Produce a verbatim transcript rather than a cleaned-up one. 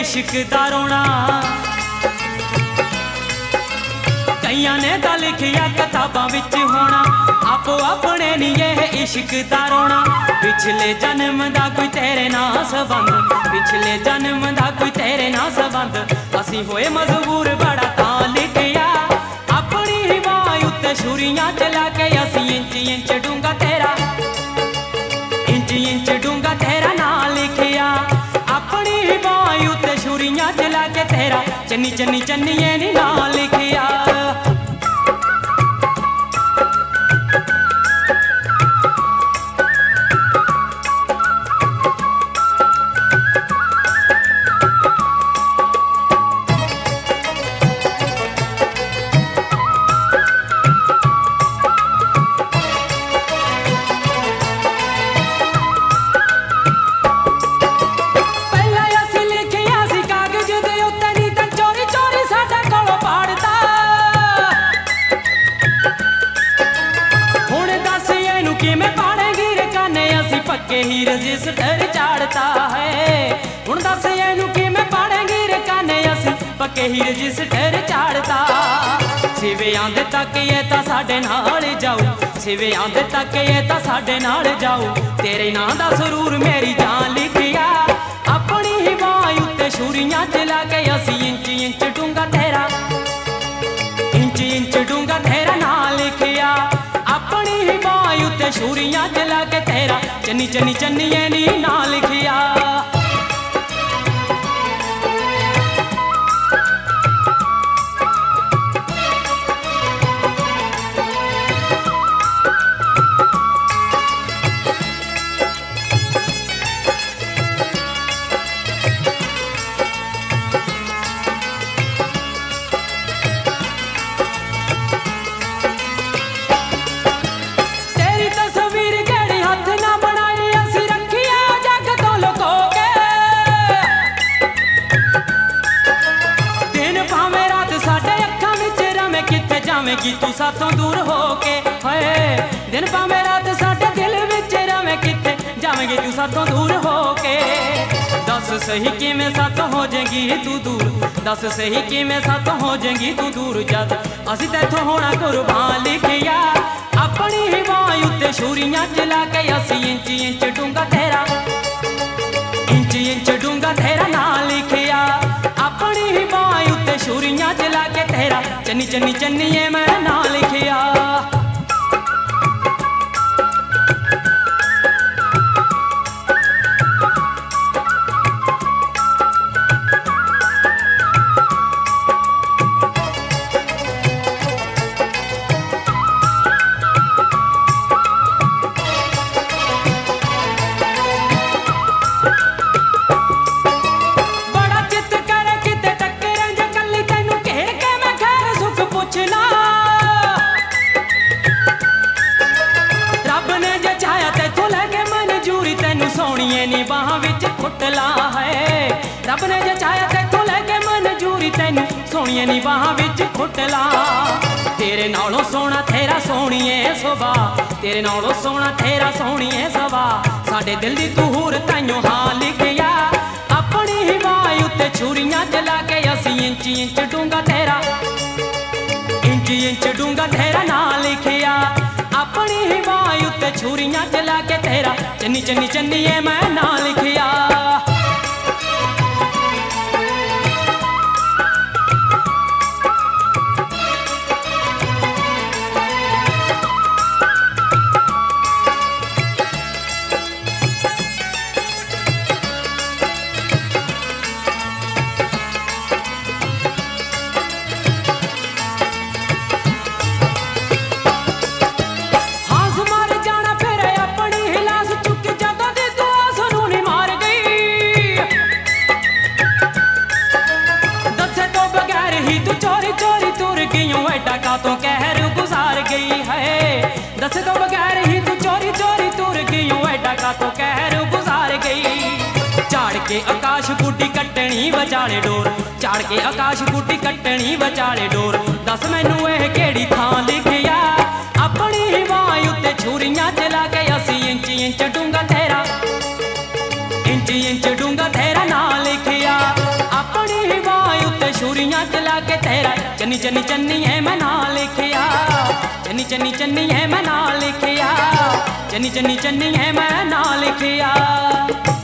इश्क दा रोना। कईयां ने तां लिखिया किताबां विच होना, आपो अपने नी यह इश्क दा रोना। पिछले जन्म दा कोई तेरे नाल संबंध, पिछले जन्म दा कोई तेरे नाल संबंध, असी होए मजबूर बड़ा तां लिखिया। अपनी ही बाह उत्ते छुरियां चला के असी इंच इंच डूंगा तेरा, इंच इंच डूंगा तेरा नाल लिखिया। अपनी ही बाह उत्ते छुरियां चला के तेरा चन्नी चन्नी चन्निए नी नाल लिखिया। पक्के ही रजिस्टर चाड़ता है, हुण दस एनू किवें पाड़ेंगी रे काने असी पक्के ही रजिस्टर चाड़ता। सिवियां दे तक ये तां साडे नाल जाऊ, सिवियां दे तक ये तां साडे नाल जाऊ। तेरे नां दा सरूर मेरी जान लिखिया। अपनी ही बाह उत्ते छुरियां चला के असी इंच इंच डूंगा तेरा, इंच इंच डूंगा तेरा नाल लिखिया। अपनी ही बाह उत्ते छुरियां चला के तेरा चन्नी चन्नी चन्निए नी नाल लिखिया। जावेंगी तू साथों दूर होके, हाय दिन भावें रात साडे दिल विच रवें किथे जावेंगी तू साथों दूर होके। दस सही किवें साथों हो जाएगी तू दूर, दस सही किवें साथों हो जाएगी तू दूर, जद असीं तैथों होना कुर्बान लिखिया। अपनी ही बाह उत्ते छुरियां चला के असीं इंच इंच डूंगा तेरा, इंच इंच डूंगा तेरा नाल लिखिया। अपनी ही बाह उत्ते छुरियां चला के तेरा चन्नी चन्नी चन्निए मैं नाल लिखिया। सोनिए नी बाह विच खुटला है, रब ने जे चाया तेथों लैके मंजूरी तैनू सोनिए नी बाह विच खुटला। तेरे नालों सोना तेरा सोनिए सुभा, तेरे नालों सोना तेरा सोनिए सुभा, साडे दिल दी तू हूर ताइयों हां लिखिया। अपनी ही बाह उत्ते छुरियां चला के असी इंच इंच डूंगा तेरा, इंच इंच डूंगा तेरा नाल लिखिया। अपनी ही बाह उत्ते छुरियां चला के तेरा चन्नी चन्नी चन्निए मैं नाल लिखिया। एडा का तो कहर गुजार गई है, दस तो बगैर ही तू चोरी चोरी तुर गई, एडा का तो कहर गुजार गई। झाड़ के आकाश बूटी कट्टनी बचाले डोर, झाड़ के आकाश बूटी कट्टनी बचाले डोर, दस मैनू यह केड़ी थां लिखिया। अपनी ही बाह उत्ते छुरियां चला के असी इंच इंच डूंगा तेरा, इंच इंच डूंगा तेरा नाल लिखिया। चन्नी चन्नी है मैं ना लिखिया, चन्नी चन्नी चन्नी है मैं ना लिखिया, चन्नी चन्नी चन्नी है मैं ना लिखिया।